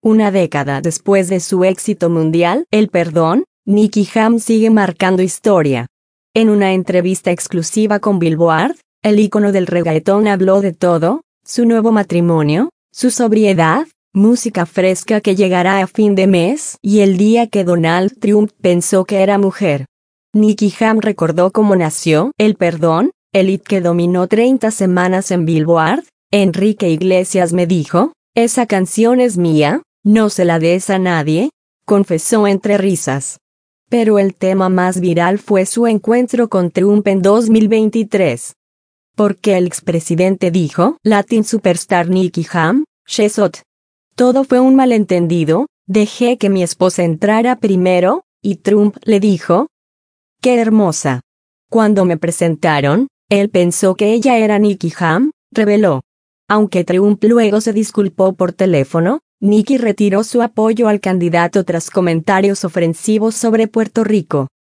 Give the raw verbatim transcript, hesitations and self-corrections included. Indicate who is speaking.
Speaker 1: Una década después de su éxito mundial, El Perdón, Nicky Jam sigue marcando historia. En una entrevista exclusiva con Billboard, el ícono del reggaetón habló de todo: su nuevo matrimonio, su sobriedad, música fresca que llegará a fin de mes y el día que Donald Trump pensó que era mujer. Nicky Jam recordó cómo nació El Perdón, el hit que dominó treinta semanas en Billboard. Enrique Iglesias me dijo: "Esa canción es mía, no se la des a nadie", confesó entre risas. Pero el tema más viral fue su encuentro con Trump en dos mil veintitrés. Porque el expresidente dijo: "Latin superstar Nicky Jam, she's hot". Todo fue un malentendido, dejé que mi esposa entrara primero, y Trump le dijo: "Qué hermosa". Cuando me presentaron, él pensó que ella era Nicky Jam, reveló. Aunque Trump luego se disculpó por teléfono, Nicky retiró su apoyo al candidato tras comentarios ofensivos sobre Puerto Rico.